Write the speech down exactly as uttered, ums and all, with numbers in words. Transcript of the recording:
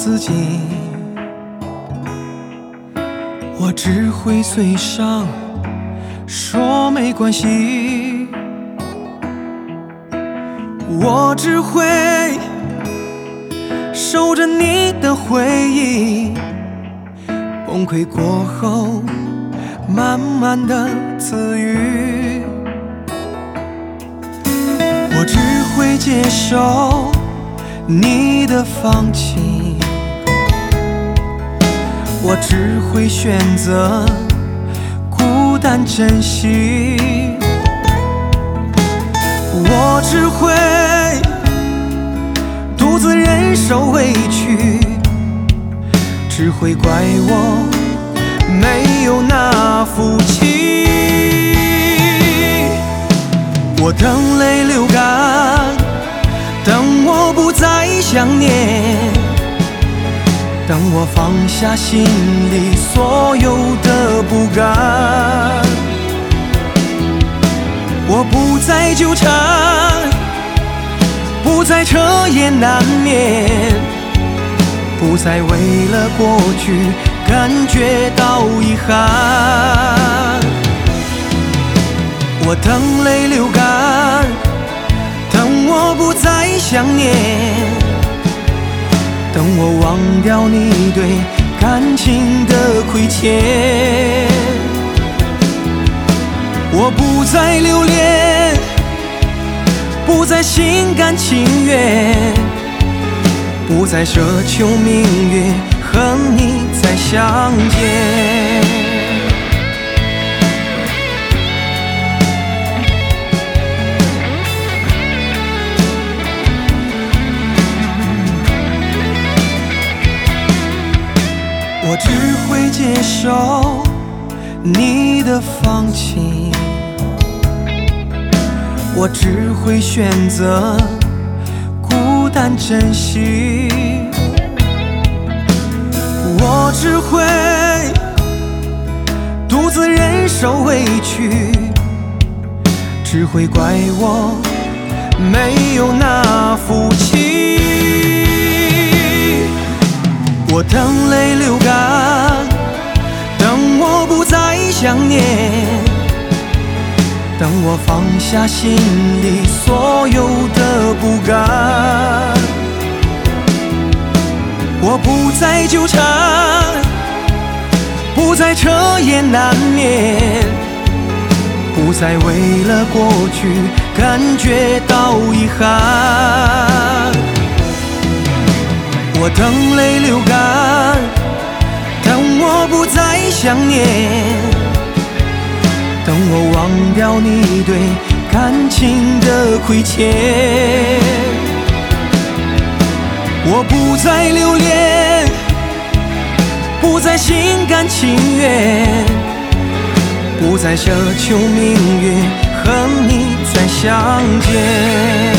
自己，我只会随伤说没关系，我只会守着你的回忆，崩溃过后慢慢的自愈，我只会接受你的放弃，我只会选择孤单珍惜，我只会独自忍受委屈，只会怪我没有那福气。我等泪流干，等我不再想念，等我放下心里所有的不甘，我不再纠缠，不再彻夜难眠，不再为了过去感觉到遗憾。我等泪流干，等我不再想念，等我忘掉你对感情的亏欠，我不再留恋，不再心甘情愿，不再奢求明月和你再相见。我只会接受你的放弃，我只会选择孤单珍惜，我只会独自忍受委屈，只会怪我没有那福气。我等泪流干，等我不再想念，等我放下心里所有的不甘，我不再纠缠，不再彻夜难眠，不再为了过去感觉到遗憾。我等泪流干，等我不再想念，等我忘掉你对感情的亏欠，我不再留恋，不再心甘情愿，不再奢求明月和你再相见。